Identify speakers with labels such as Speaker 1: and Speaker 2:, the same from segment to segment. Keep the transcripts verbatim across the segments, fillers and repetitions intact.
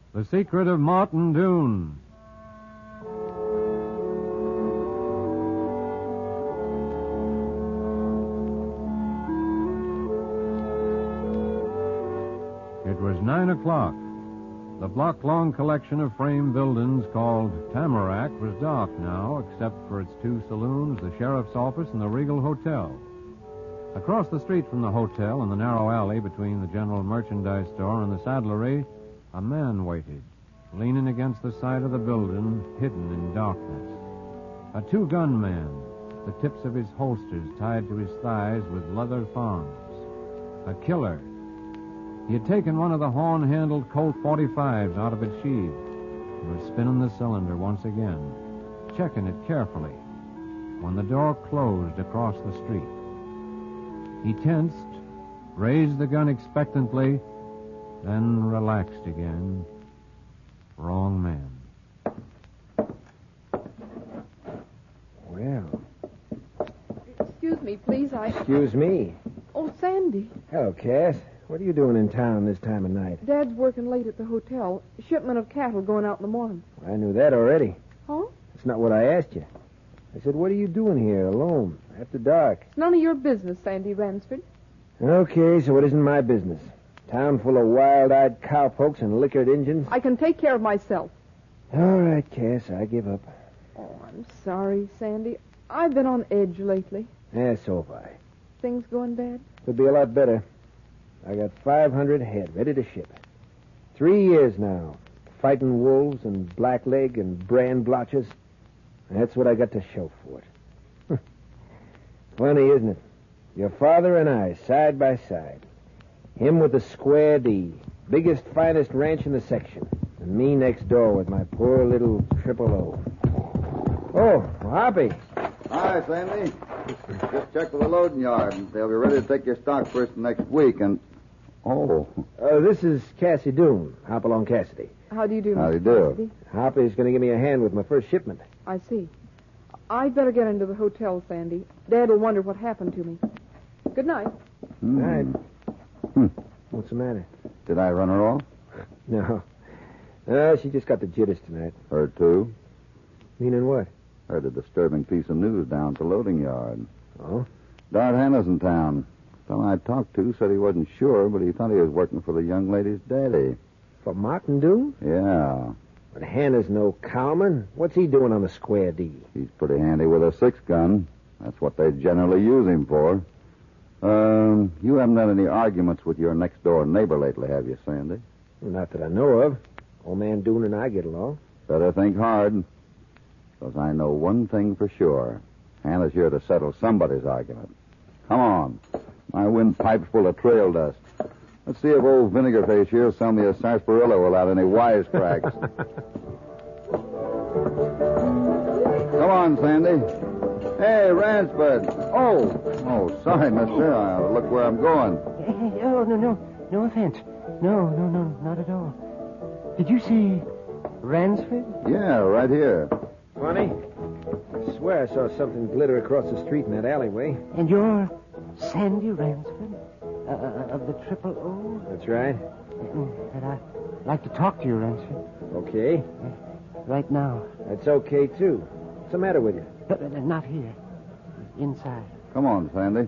Speaker 1: The Secret of Martin Doone. It was nine o'clock. The block-long collection of frame buildings called Tamarack was dark now, except for its two saloons, the sheriff's office, and the Regal Hotel. Across the street from the hotel, in the narrow alley between the general merchandise store and the saddlery, a man waited, leaning against the side of the building, hidden in darkness. A two-gun man, the tips of his holsters tied to his thighs with leather thongs. A killer. He had taken one of the horn-handled Colt forty-fives out of its sheath and was spinning the cylinder once again, checking it carefully, when the door closed across the street. He tensed, raised the gun expectantly, then relaxed again. Wrong man.
Speaker 2: Well.
Speaker 3: Excuse me, please. I.
Speaker 2: Excuse me.
Speaker 3: Oh, Sandy.
Speaker 2: Hello, Cass. What are you doing in town this time of night?
Speaker 3: Dad's working late at the hotel. Shipment of cattle going out in the morning.
Speaker 2: I knew that already.
Speaker 3: Huh?
Speaker 2: That's not what I asked you. I said, what are you doing here alone after dark?
Speaker 3: It's none of your business, Sandy Ransford.
Speaker 2: Okay, so it isn't my business. Town full of wild-eyed cowpokes and liquored Injuns.
Speaker 3: I can take care of myself.
Speaker 2: All right, Cass, I give up.
Speaker 3: Oh, I'm sorry, Sandy. I've been on edge lately.
Speaker 2: Yeah, so have I.
Speaker 3: Things going bad?
Speaker 2: Could be a lot better. I got five hundred head ready to ship. Three years now, fighting wolves and blackleg and brand blotches. That's what I got to show for it. Funny, isn't it? Your father and I, side by side. Him with the Square D, biggest, finest ranch in the section. And me next door with my poor little triple O. Oh, Hoppy.
Speaker 4: Hi, Sandy. Just checked with the loading yard, and they'll be ready to take your stock first next week, and... Oh.
Speaker 2: Uh, this is Cassie Doone, Hopalong Cassidy.
Speaker 3: How do you do,
Speaker 4: How do you
Speaker 3: Mister
Speaker 4: do?
Speaker 3: Cassidy?
Speaker 2: Hoppy's going to give me a hand with my first shipment.
Speaker 3: I see. I'd better get into the hotel, Sandy. Dad will wonder what happened to me. Good night.
Speaker 4: Hmm.
Speaker 2: Right.
Speaker 4: Hmm.
Speaker 2: What's the matter?
Speaker 4: Did I run her off?
Speaker 2: No. Uh, she just got the jitters tonight.
Speaker 4: Her, too?
Speaker 2: Meaning what?
Speaker 4: Heard a disturbing piece of news down at the loading yard.
Speaker 2: Oh?
Speaker 4: Dart Hannah's in town. The fellow I talked to said he wasn't sure, but he thought he was working for the young lady's daddy.
Speaker 2: For Martin Doone?
Speaker 4: Yeah.
Speaker 2: But Hannah's no cowman. What's he doing on the Square D?
Speaker 4: He's pretty handy with a six-gun. That's what they generally use him for. Um, you haven't had any arguments with your next-door neighbor lately, have you, Sandy?
Speaker 2: Not that I know of. Old man Doone and I get along.
Speaker 4: Better think hard. Because I know one thing for sure. Hannah's here to settle somebody's argument. Come on. My windpipe's full of trail dust. Let's see if old Vinegar Face here will sell me a sarsaparilla without any wisecracks. Come on, Sandy. Hey, Ransford. Oh. Oh, sorry, mister. I ought to look where I'm going.
Speaker 5: Oh, no, no. No offense. No, no, no, not at all. Did you see Ransford?
Speaker 4: Yeah, right here.
Speaker 2: Funny. I swear I saw something glitter across the street in that alleyway.
Speaker 5: And you're Sandy Ransford? Uh, of the Triple O?
Speaker 2: That's right.
Speaker 5: And I'd like to talk to you, Ransford.
Speaker 2: Okay.
Speaker 5: Uh, right now.
Speaker 2: That's okay, too. What's the matter with you?
Speaker 5: But uh, not here. Inside.
Speaker 4: Come on, Sandy.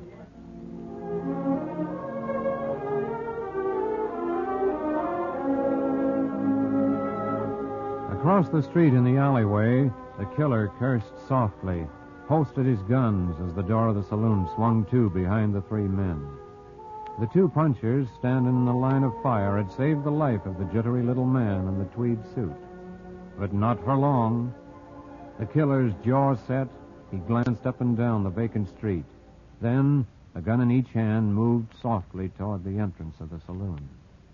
Speaker 1: Across the street in the alleyway, the killer cursed softly, holstered his guns as the door of the saloon swung to behind the three men. The two punchers, standing in the line of fire, had saved the life of the jittery little man in the tweed suit. But not for long. The killer's jaw set, he glanced up and down the vacant street. Then, a gun in each hand, moved softly toward the entrance of the saloon.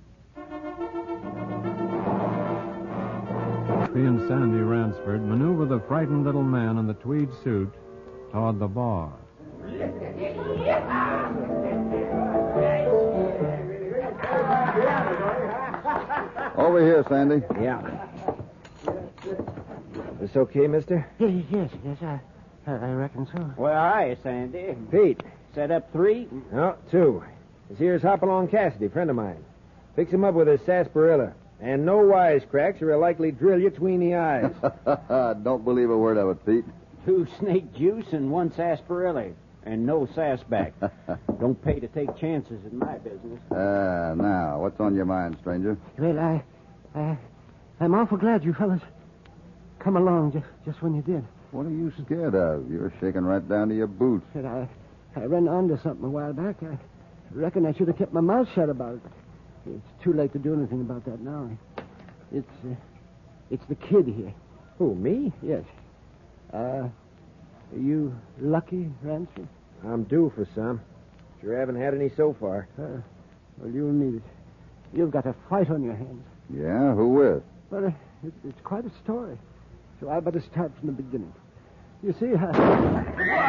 Speaker 1: He and Sandy Ransford maneuvered the frightened little man in the tweed suit toward the bar.
Speaker 4: Over here, Sandy.
Speaker 2: Yeah. This okay, mister?
Speaker 5: Yes, yes, yes, I, I, I reckon so.
Speaker 6: Well, hi, Sandy.
Speaker 2: Pete.
Speaker 6: Set up three?
Speaker 2: No, two. This here's Hopalong Cassidy, friend of mine. Fix him up with a sarsaparilla. And no wisecracks or he'll likely drill you between the eyes.
Speaker 4: Don't believe a word of it, Pete.
Speaker 6: Two snake juice and one sarsaparilla. And no sassback. Don't pay to take chances in my business.
Speaker 4: Ah, uh, now, what's on your mind, stranger?
Speaker 5: Well, I, I, I'm awful glad you fellas come along just, just when you did.
Speaker 4: What are you scared of? You're shaking right down to your boots.
Speaker 5: Said I, I ran onto something a while back. I reckon I should have kept my mouth shut about it. It's too late to do anything about that now. It's, uh, it's the kid here.
Speaker 2: Who, me?
Speaker 5: Yes. Uh, are you lucky, Ransford?
Speaker 2: I'm due for some. Sure haven't had any so far.
Speaker 5: Uh, well, you'll need it. You've got a fight on your hands.
Speaker 4: Yeah? Who with?
Speaker 5: Well, uh, it, it's quite a story. So I better start from the beginning. You see, I...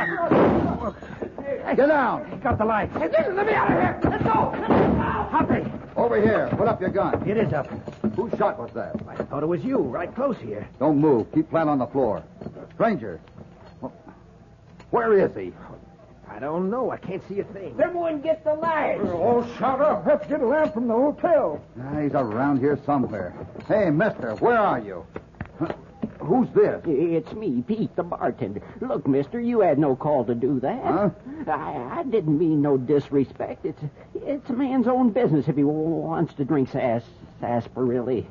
Speaker 4: Get down!
Speaker 5: He got the light. Hey, let me out of here! Let's go! Hoppy!
Speaker 4: Over here. Put up your gun.
Speaker 5: It is up.
Speaker 4: Whose shot was that?
Speaker 5: I thought it was you, right close here.
Speaker 4: Don't move. Keep flat on the floor. Stranger. Where is he?
Speaker 2: I don't know. I can't see a thing.
Speaker 6: Everyone get the lights.
Speaker 5: Oh, shut up. Let's get a lamp from the hotel.
Speaker 4: Ah, he's around here somewhere. Hey, mister, where are you? Who's this?
Speaker 6: It's me, Pete, the bartender. Look, mister, you had no call to do that.
Speaker 4: Huh?
Speaker 6: I, I didn't mean no disrespect. It's it's a man's own business if he wants to drink sass, sarsaparilla.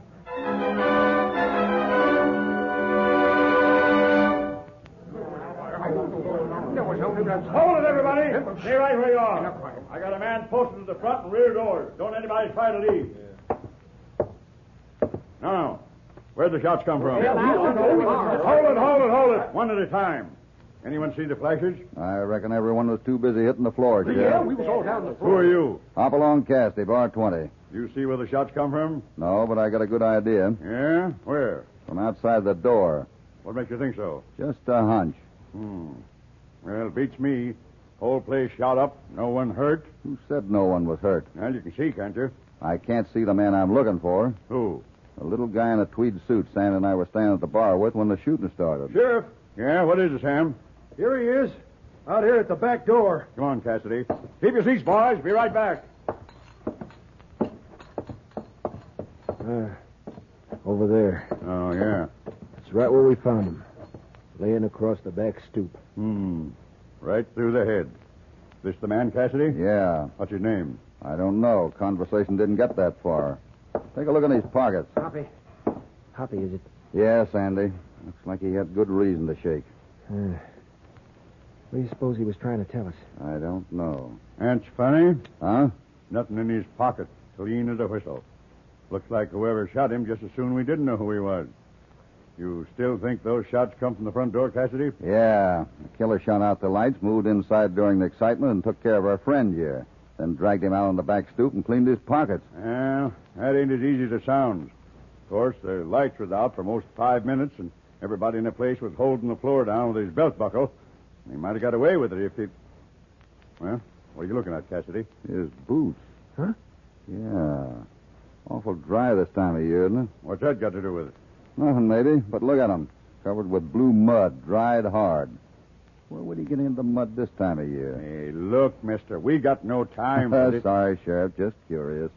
Speaker 7: Hold it, everybody. Stay right where you are. I got a man posted to the front and rear doors. Don't anybody try to leave. No, no. Where'd the shots come from? Hold it, hold it, hold it. One at a time. Anyone see the flashes?
Speaker 4: I reckon everyone was too busy hitting the floor, Sheriff.
Speaker 7: Yeah, we was all down the floor. Who are you?
Speaker 4: Hopalong Cassidy, bar twenty.
Speaker 7: You see where the shots come from?
Speaker 4: No, but I got a good idea.
Speaker 7: Yeah? Where?
Speaker 4: From outside the door.
Speaker 7: What makes you think so?
Speaker 4: Just a hunch.
Speaker 7: Hmm. Well, beats me. Whole place shot up. No one hurt.
Speaker 4: Who said no one was hurt?
Speaker 7: Well, you can see, can't you?
Speaker 4: I can't see the man I'm looking for.
Speaker 7: Who?
Speaker 4: A little guy in a tweed suit Sam and I were standing at the bar with when the shooting started.
Speaker 7: Sheriff. Yeah, what is it, Sam?
Speaker 8: Here he is. Out here at the back door.
Speaker 7: Come on, Cassidy. Keep your seats, boys. Be right back.
Speaker 2: Uh, over there.
Speaker 7: Oh, yeah.
Speaker 2: That's right where we found him. Laying across the back stoop.
Speaker 7: Hmm. Right through the head. This the man, Cassidy?
Speaker 4: Yeah.
Speaker 7: What's his name?
Speaker 4: I don't know. Conversation didn't get that far. Take a look in his pockets.
Speaker 2: Hoppy. Hoppy, is it?
Speaker 4: Yes, Andy. Looks like he had good reason to shake.
Speaker 2: Uh, what do you suppose he was trying to tell us?
Speaker 4: I don't know.
Speaker 7: That's funny.
Speaker 4: Huh?
Speaker 7: Nothing in his pocket. Clean as a whistle. Looks like whoever shot him just as soon we didn't know who he was. You still think those shots come from the front door, Cassidy?
Speaker 4: Yeah. The killer shot out the lights, moved inside during the excitement, and took care of our friend here. Then dragged him out on the back stoop and cleaned his pockets.
Speaker 7: Well, that ain't as easy as it sounds. Of course, the lights was out for most five minutes, and everybody in the place was holding the floor down with his belt buckle. He might have got away with it if he... Well, what are you looking at, Cassidy?
Speaker 4: His boots.
Speaker 2: Huh?
Speaker 4: Yeah. Awful dry this time of year, isn't it?
Speaker 7: What's that got to do with it?
Speaker 4: Nothing, maybe, but look at him. Covered with blue mud, dried hard. Where would he get into mud this time of year?
Speaker 7: Hey, look, mister, we got no time for this.
Speaker 4: Sorry, Sheriff, just curious.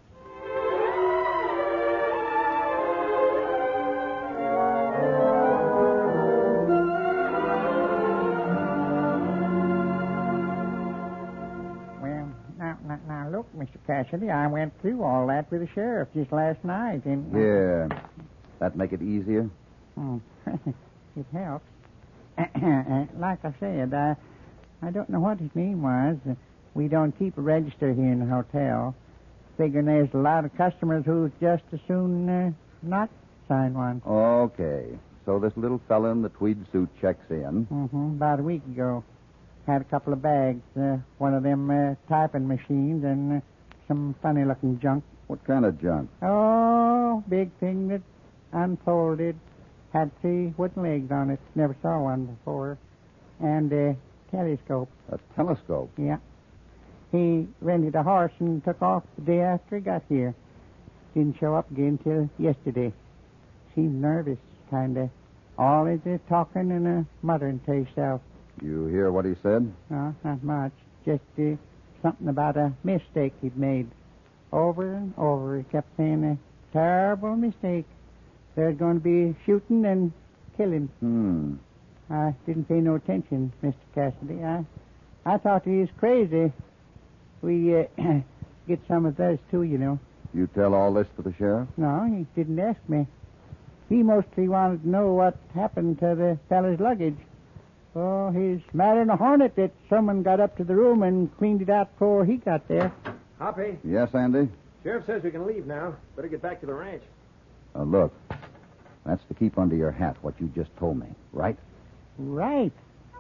Speaker 9: Well, now, now, now, look, Mister Cassidy, I went through all that with the sheriff just last night, and...
Speaker 4: Yeah. That make it easier?
Speaker 9: Hmm. It helps. Like I said, I, I don't know what his name was. We don't keep a register here in the hotel. Figuring there's a lot of customers who just as soon uh, not sign one.
Speaker 4: Okay. So this little fella in the tweed suit checks in.
Speaker 9: Mm-hmm. About a week ago. Had a couple of bags. Uh, one of them uh, typing machines and uh, some funny-looking junk.
Speaker 4: What kind of junk?
Speaker 9: Oh, big thing that unfolded. Had three wooden legs on it. Never saw one before. And a telescope.
Speaker 4: A telescope?
Speaker 9: Yeah. He rented a horse and took off the day after he got here. Didn't show up again till yesterday. Seemed nervous, kind of. Always uh, talking and uh, muttering to himself.
Speaker 4: You hear what he said?
Speaker 9: No, not much. Just uh, something about a mistake he'd made. Over and over, he kept saying, uh, terrible mistake. There's going to be shooting and killing.
Speaker 4: Hmm.
Speaker 9: I didn't pay no attention, Mister Cassidy. I, I thought he was crazy. We uh, get some of those too, you know.
Speaker 4: You tell all this to the sheriff?
Speaker 9: No, he didn't ask me. He mostly wanted to know what happened to the fellow's luggage. Oh, he's mad in a hornet that someone got up to the room and cleaned it out before he got there.
Speaker 2: Hoppy,
Speaker 4: Yes, Andy?
Speaker 2: Sheriff says we can leave now. Better get back to the ranch.
Speaker 4: Uh, look, that's to keep under your hat what you just told me, right?
Speaker 9: Right.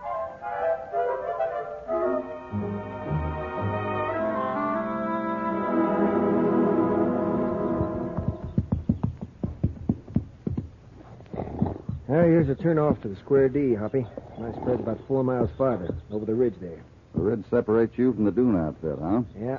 Speaker 2: Now, here's a turn off to the Square D, Hoppy. My spread's about four miles farther, over the ridge there.
Speaker 4: The ridge separates you from the Dune outfit, huh?
Speaker 2: Yeah.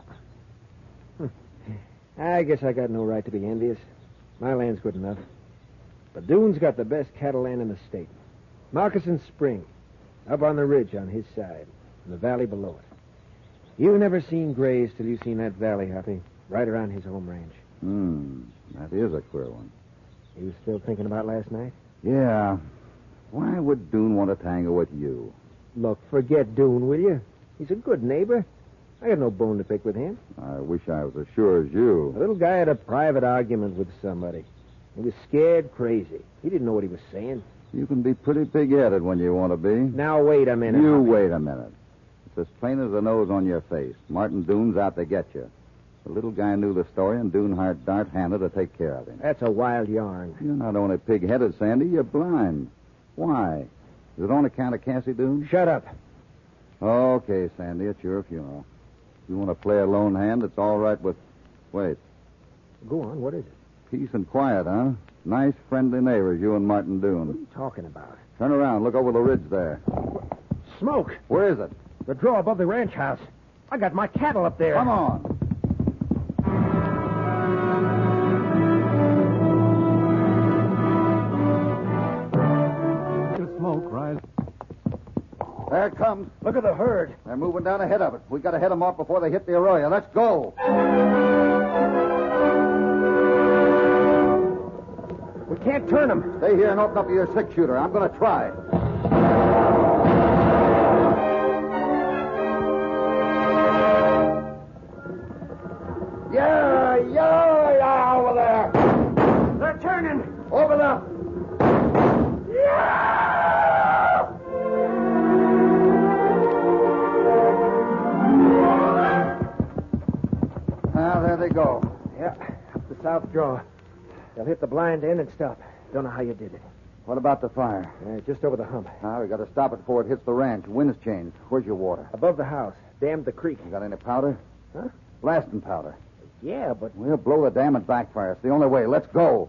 Speaker 2: I guess I got no right to be envious. My land's good enough. But Dune's got the best cattle land in the state. Moccasin Spring, up on the ridge on his side, and the valley below it. You've never seen graze till you've seen that valley, Hoppy, right around his home ranch.
Speaker 4: Hmm. That is a queer one.
Speaker 2: You was still thinking about last night?
Speaker 4: Yeah. Why would Dune want to tangle with you?
Speaker 2: Look, forget Dune, will you? He's a good neighbor. I got no bone to pick with him.
Speaker 4: I wish I was as sure as you.
Speaker 2: The little guy had a private argument with somebody. He was scared crazy. He didn't know what he was saying.
Speaker 4: You can be pretty pig-headed when you want to be.
Speaker 2: Now, wait a minute.
Speaker 4: You
Speaker 2: Hoppy.
Speaker 4: wait a minute. It's as plain as the nose on your face. Martin Dune's out to get you. The little guy knew the story, and Dune hired Dart Hannah to take care of him.
Speaker 2: That's a wild yarn.
Speaker 4: You're not only pig-headed, Sandy, you're blind. Why? Is it on account of Cassie Dune?
Speaker 2: Shut up.
Speaker 4: Okay, Sandy, it's your funeral. If you want to play a lone hand, it's all right with... Wait.
Speaker 2: Go on, what is it?
Speaker 4: Peace and quiet, huh? Nice, friendly neighbors, you and Martin
Speaker 2: What are
Speaker 4: Dune.
Speaker 2: you talking about?
Speaker 4: Turn around. Look over the ridge there.
Speaker 2: Smoke.
Speaker 4: Where is it?
Speaker 2: The draw above the ranch house. I got my cattle up there.
Speaker 4: Come on.
Speaker 1: The smoke rise.
Speaker 4: There it comes.
Speaker 2: Look at the herd.
Speaker 4: They're moving down ahead of it. We got to head them off before they hit the arroyo. Let's go.
Speaker 2: We can't turn them.
Speaker 4: Stay here and open up your six-shooter. I'm going to try. Yeah, yeah, yeah, over there.
Speaker 2: They're turning.
Speaker 4: Over the... Ah, there they go.
Speaker 2: Yeah, up the south draw. They'll hit the blind end and stop. Don't know how you did it.
Speaker 4: What about the fire?
Speaker 2: Uh, just over the hump.
Speaker 4: Ah, we got to stop it before it hits the ranch. Wind's changed. Where's your water?
Speaker 2: Above the house. Dammed the creek.
Speaker 4: You got any powder?
Speaker 2: Huh?
Speaker 4: Blasting powder.
Speaker 2: Yeah, but...
Speaker 4: We'll blow the dam and backfire. It's the only way. Let's go.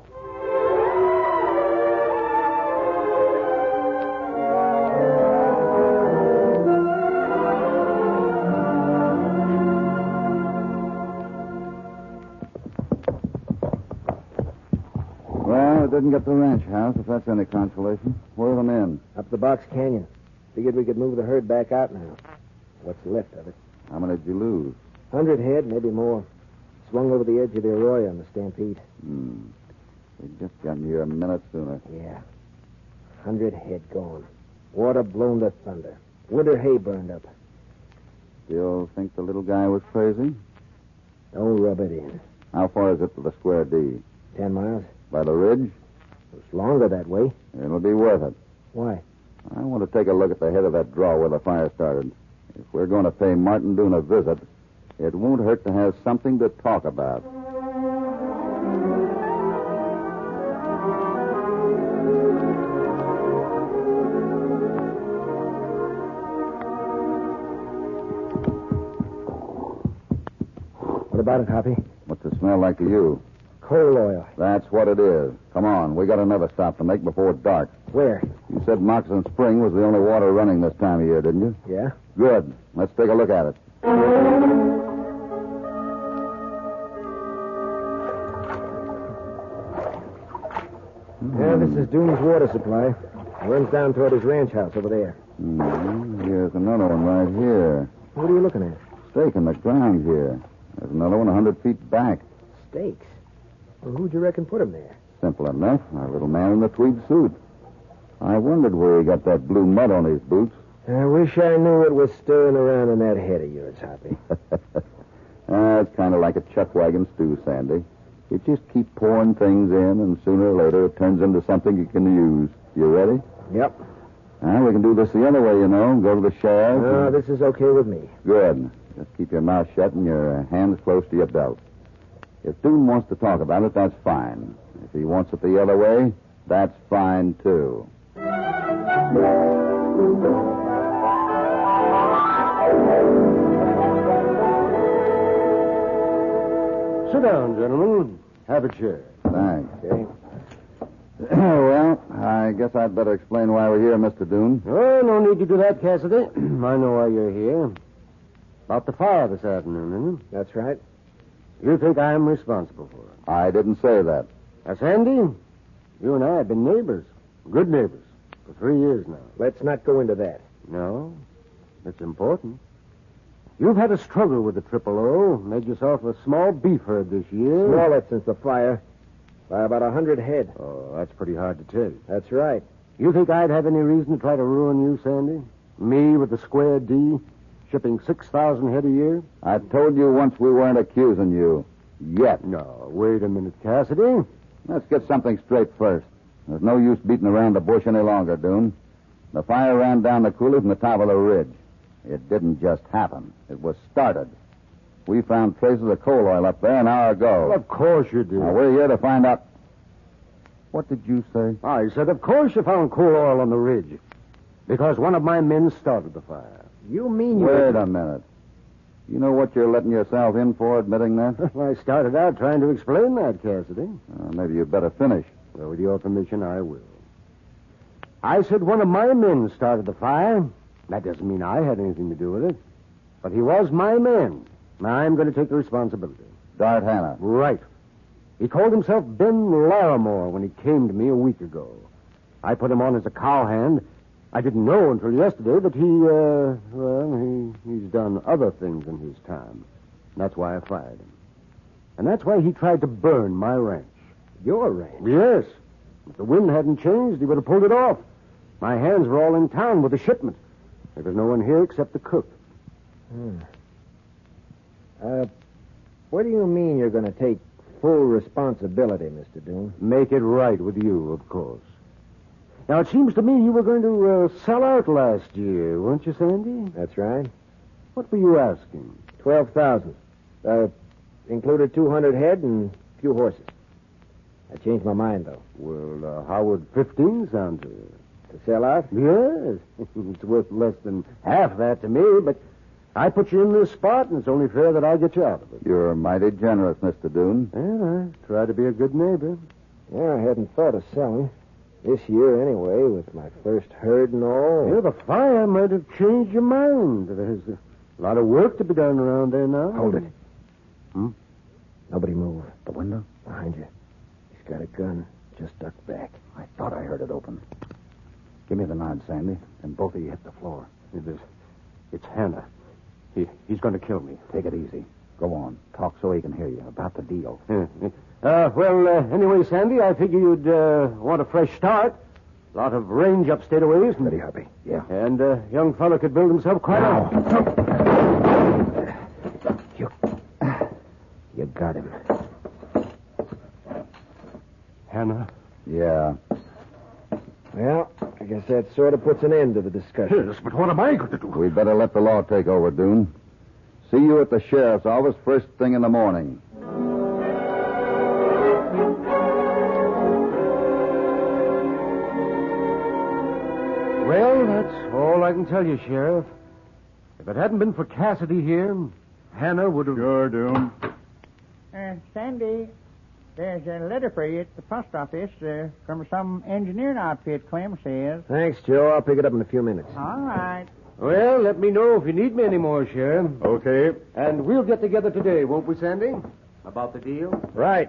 Speaker 4: Well, it didn't get the ranch house, if that's any consolation. Where are the men?
Speaker 2: Up the Box Canyon. Figured we could move the herd back out now. What's left of it?
Speaker 4: How many did you lose?
Speaker 2: Hundred head, maybe more. Swung over the edge of the arroyo in the stampede.
Speaker 4: Hmm. We just got here a minute sooner.
Speaker 2: Yeah. Hundred head gone. Water blown to thunder. Winter hay burned up.
Speaker 4: Still think the little guy was crazy?
Speaker 2: Don't rub it in.
Speaker 4: How far is it to the Square D?
Speaker 2: Ten miles?
Speaker 4: By the ridge?
Speaker 2: It's longer that way.
Speaker 4: It'll be worth it.
Speaker 2: Why?
Speaker 4: I want to take a look at the head of that draw where the fire started. If we're going to pay Martin Dune a visit, it won't hurt to have something to talk about.
Speaker 2: What about it, Hoppy?
Speaker 4: What's it smell like to you?
Speaker 2: Coal oil.
Speaker 4: That's what it is. Come on, we got another stop to make before dark.
Speaker 2: Where?
Speaker 4: You said Moccasin Spring was the only water running this time of year, didn't you?
Speaker 2: Yeah?
Speaker 4: Good. Let's take a look at it.
Speaker 2: Yeah, this is Dune's water supply. It runs down toward his ranch house over there.
Speaker 4: Mm-hmm. Here's another one right here.
Speaker 2: What are you looking at?
Speaker 4: Stake in the ground here. There's another one a hundred feet back.
Speaker 2: Stakes. Well, who'd you reckon put him there?
Speaker 4: Simple enough. Our little man in the tweed suit. I wondered where he got that blue mud on his boots.
Speaker 2: I wish I knew what was stirring around in that head of yours, Hoppy.
Speaker 4: Ah, it's kind of like a chuck wagon stew, Sandy. You just keep pouring things in, and sooner or later it turns into something you can use. You ready?
Speaker 2: Yep.
Speaker 4: Ah, we can do this the other way, you know. Go to the sheriff.
Speaker 2: No,
Speaker 4: and...
Speaker 2: this is okay with me.
Speaker 4: Good. Just keep your mouth shut and your uh, hands close to your belt. If Doone wants to talk about it, that's fine. If he wants it the other way, that's fine, too.
Speaker 5: Sit down, gentlemen. Have a chair.
Speaker 4: Thanks.
Speaker 2: Okay.
Speaker 4: Well, I guess I'd better explain why we're here, Mister Doone.
Speaker 5: Oh, no need to do that, Cassidy. I know why you're here. About the fire this afternoon, isn't it?
Speaker 2: That's right.
Speaker 5: You think I'm responsible for it?
Speaker 4: I didn't say that.
Speaker 5: Now, Sandy, you and I have been neighbors. Good neighbors. For three years now.
Speaker 2: Let's not go into that.
Speaker 5: No. It's important. You've had a struggle with the Triple O. Made yourself a small beef herd this year.
Speaker 2: Smaller since the fire. By about a hundred head.
Speaker 5: Oh, that's pretty hard to take.
Speaker 2: That's right.
Speaker 5: You think I'd have any reason to try to ruin you, Sandy? Me with the square D, shipping six thousand head a year?
Speaker 4: I told you once we weren't accusing you. Yet.
Speaker 5: No, wait a minute, Cassidy.
Speaker 4: Let's get something straight first. There's no use beating around the bush any longer, Doone. The fire ran down the coulee from the top of the ridge. It didn't just happen. It was started. We found traces of coal oil up there an hour ago.
Speaker 5: Well, of course you did.
Speaker 4: Now, we're here to find out... What did you say?
Speaker 5: I said, of course you found coal oil on the ridge. Because one of my men started the fire.
Speaker 2: You mean you...
Speaker 4: Wait a minute. You know what you're letting yourself in for, admitting that?
Speaker 5: I started out trying to explain that, Cassidy.
Speaker 4: Uh, maybe you'd better finish.
Speaker 5: Well, with your permission, I will. I said one of my men started the fire. That doesn't mean I had anything to do with it. But he was my man. I'm going to take the responsibility.
Speaker 4: Dart Hanna.
Speaker 5: Right. He called himself Ben Larimore when he came to me a week ago. I put him on as a cowhand. I didn't know until yesterday that he, uh, well, he, he's done other things in his time. That's why I fired him. And that's why he tried to burn my ranch.
Speaker 2: Your ranch?
Speaker 5: Yes. If the wind hadn't changed, he would have pulled it off. My hands were all in town with the shipment. There was no one here except the cook.
Speaker 2: Hmm. Uh, what do you mean you're going to take full responsibility, Mister Doone?
Speaker 5: Make it right with you, of course. Now, it seems to me you were going to uh, sell out last year, weren't you, Sandy?
Speaker 2: That's right.
Speaker 5: What were you asking?
Speaker 2: Twelve thousand. Uh, included two hundred head and a few horses. I changed my mind, though.
Speaker 5: Well, uh, how would fifteen sound to you?
Speaker 2: To sell out?
Speaker 5: Yes. It's worth less than half that to me, but I put you in this spot, and it's only fair that I get you out of it.
Speaker 4: You're mighty generous, Mister Doone.
Speaker 5: Well, I try to be a good neighbor.
Speaker 2: Yeah, I hadn't thought of selling. This year, anyway, with my first herd and all.
Speaker 5: Yeah, the fire might have changed your mind. There's a lot of work to be done around there now.
Speaker 2: Hold it.
Speaker 5: Hmm?
Speaker 2: Nobody move.
Speaker 4: The window?
Speaker 2: Behind you. He's got a gun. Just duck back.
Speaker 4: I thought I heard it open. Give me the nod, Sandy, and both of you hit the floor.
Speaker 5: It is, it's Hannah. He, he's going to kill me.
Speaker 4: Take it easy. Go on. Talk so he can hear you about the deal.
Speaker 5: Yeah, yeah. Uh, well, uh, anyway, Sandy, I figure you'd uh, want a fresh start. A lot of range up state a ways.
Speaker 2: Steady, Hoppy. Yeah.
Speaker 5: And a uh, young fellow could build himself quite
Speaker 2: Now.
Speaker 5: a...
Speaker 2: You, you got him.
Speaker 5: Hannah?
Speaker 4: Yeah.
Speaker 2: Well, I guess that sort of puts an end to the discussion.
Speaker 5: Yes, but what am I going to do?
Speaker 4: We'd better let the law take over, Doone. See you at the sheriff's office first thing in the morning.
Speaker 5: Well, that's all I can tell you, Sheriff. If it hadn't been for Cassidy here, Hannah would have...
Speaker 7: Sure, Doone.
Speaker 9: Uh, Sandy, there's a letter for you at the post office uh, from some engineering outfit, Clem says.
Speaker 2: Thanks, Joe. I'll pick it up in a few minutes.
Speaker 9: All right.
Speaker 5: Well, let me know if you need me anymore, Sheriff.
Speaker 7: Okay.
Speaker 5: And we'll get together today, won't we, Sandy? About the deal?
Speaker 2: Right.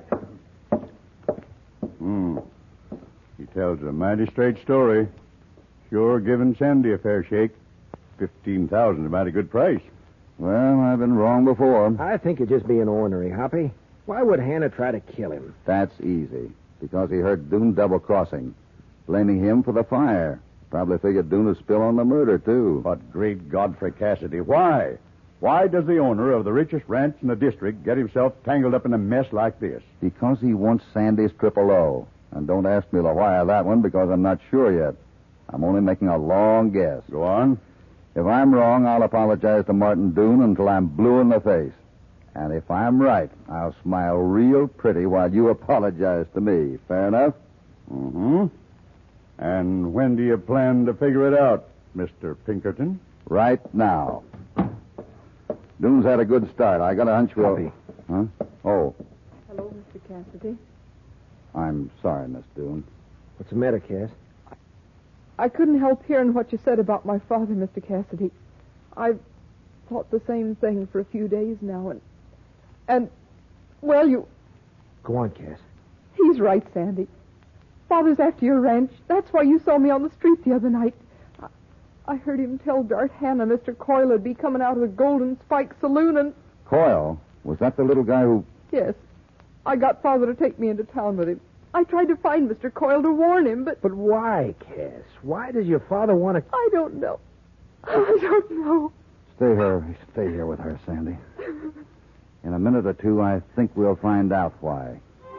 Speaker 7: Hmm. He tells a mighty straight story. Sure giving Sandy a fair shake. Fifteen thousand is a mighty good price.
Speaker 4: Well, I've been wrong before.
Speaker 2: I think you're just being ornery, Hoppy. Why would Hannah try to kill him?
Speaker 4: That's easy. Because he heard Doone double-crossing, blaming him for the fire. Probably figured Doone would spill on the murder, too.
Speaker 7: But great Godfrey Cassidy, why? Why does the owner of the richest ranch in the district get himself tangled up in a mess like this?
Speaker 4: Because he wants Sandy's triple O. And don't ask me the why of that one, because I'm not sure yet. I'm only making a long guess.
Speaker 7: Go on.
Speaker 4: If I'm wrong, I'll apologize to Martin Doone until I'm blue in the face. And if I'm right, I'll smile real pretty while you apologize to me. Fair enough?
Speaker 7: Mm-hmm. And when do you plan to figure it out, Mister Pinkerton?
Speaker 4: Right now. Doone's had a good start. I got a hunch we'll...
Speaker 2: Copy.
Speaker 4: Huh? Oh,
Speaker 3: Hello, Mister Cassidy.
Speaker 4: I'm sorry, Miss Doone.
Speaker 2: What's the matter, Cass?
Speaker 3: I couldn't help hearing what you said about my father, Mister Cassidy. I've thought the same thing for a few days now, and... And, well, you...
Speaker 2: Go on, Cass.
Speaker 3: He's right, Sandy. Father's after your ranch. That's why you saw me on the street the other night. I, I heard him tell Dart Hannah Mister Coyle would be coming out of the Golden Spike Saloon, and...
Speaker 4: Coyle? Was that the little guy who...
Speaker 3: Yes. I got Father to take me into town with him. I tried to find Mister Coyle to warn him, but...
Speaker 2: But why, Cass? Why does your father want to...
Speaker 3: I don't know. I don't know.
Speaker 4: Stay here. Stay here with her, Sandy. In a minute or two, I think we'll find out why.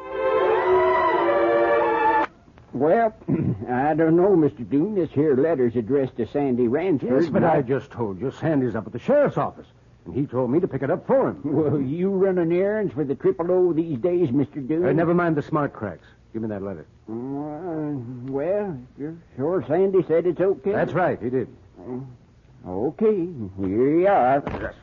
Speaker 6: Well, I don't know, Mister Doone. This here letter's addressed to Sandy Ransford.
Speaker 5: Yes, but I just told you Sandy's up at the sheriff's office, and he told me to pick it up for him.
Speaker 6: Well, you running errands for the Triple O these days, Mister Doone?
Speaker 5: Uh, never mind the smart cracks. Give me that letter.
Speaker 6: Uh, well, you're sure Sandy said it's okay?
Speaker 5: That's right, he did.
Speaker 6: Uh, okay, here you are.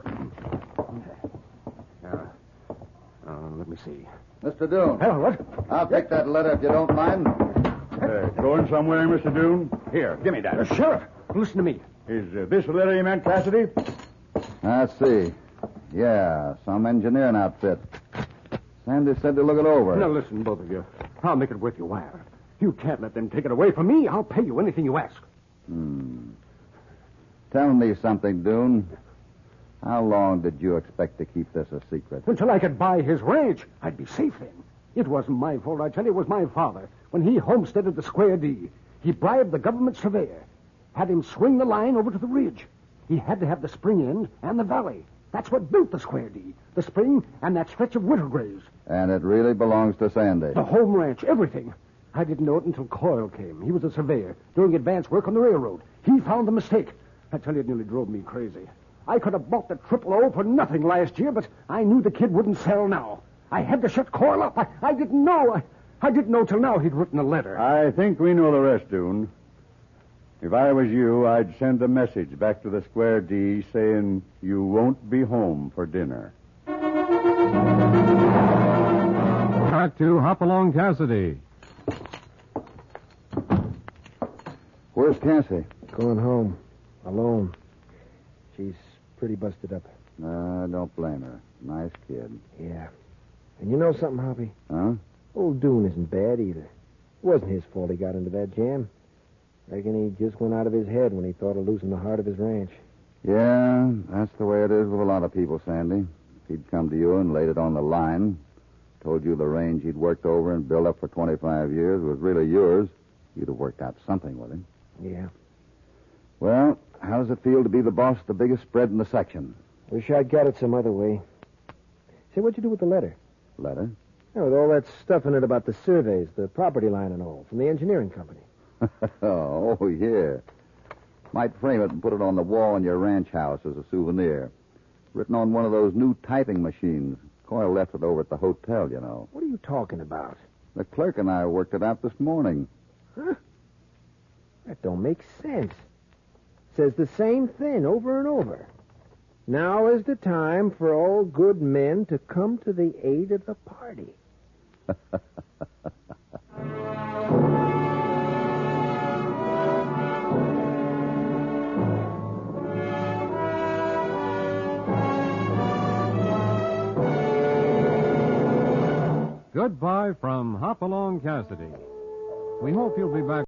Speaker 5: Now, uh, let me see.
Speaker 4: Mister Doone.
Speaker 5: Hell, what?
Speaker 4: I'll take that letter if you don't mind.
Speaker 7: Uh, going somewhere, Mister Doone? Here, give me that.
Speaker 5: Uh, Sheriff, listen to me.
Speaker 7: Is uh, this the letter you meant, Cassidy?
Speaker 4: Let's see. Yeah, some engineering outfit. Sandy said to look it over.
Speaker 5: Now, listen, both of you. I'll make it worth your while. You can't let them take it away from me. I'll pay you anything you ask.
Speaker 4: Hmm. Tell me something, Doone. How long did you expect to keep this a secret?
Speaker 5: Until I could buy his ranch. I'd be safe then. It wasn't my fault, I tell you. It was my father. When he homesteaded the Square D, he bribed the government surveyor, had him swing the line over to the ridge. He had to have the spring end and the valley. That's what built the Square D. The spring and that stretch of winter graves.
Speaker 4: And it really belongs to Sandy.
Speaker 5: The home ranch, everything. I didn't know it until Coyle came. He was a surveyor doing advance work on the railroad. He found the mistake. I tell you, it nearly drove me crazy. I could have bought the Triple O for nothing last year, but I knew the kid wouldn't sell now. I had to shut Coyle up. I, I didn't know. I, I didn't know till now he'd written a letter.
Speaker 7: I think we know the rest, Doone. If I was you, I'd send a message back to the Square D saying you won't be home for dinner.
Speaker 1: Back to Hopalong Cassidy.
Speaker 4: Where's Cassie?
Speaker 2: Going home. Alone. She's pretty busted up.
Speaker 4: Uh, don't blame her. Nice kid.
Speaker 2: Yeah. And you know something, Hoppy?
Speaker 4: Huh?
Speaker 2: Old Doone isn't bad either. It wasn't his fault he got into that jam. Reckon he just went out of his head when he thought of losing the heart of his ranch.
Speaker 4: Yeah, that's the way it is with a lot of people, Sandy. If he'd come to you and laid it on the line, told you the range he'd worked over and built up for twenty-five years was really yours, you'd have worked out something with him.
Speaker 2: Yeah.
Speaker 4: Well, how does it feel to be the boss of the biggest spread in the section?
Speaker 2: Wish I'd got it some other way. Say, what'd you do with the letter?
Speaker 4: Letter?
Speaker 2: Yeah, with all that stuff in it about the surveys, the property line and all, from the engineering company.
Speaker 4: oh, yeah. Might frame it and put it on the wall in your ranch house as a souvenir. Written on one of those new typing machines. Coyle left it over at the hotel, you know.
Speaker 2: What are you talking about?
Speaker 4: The clerk and I worked it out this morning.
Speaker 2: Huh? That don't make sense. Says the same thing over and over. Now is the time for all good men to come to the aid of the party.
Speaker 1: Goodbye from Hopalong Cassidy. We hope you'll be back.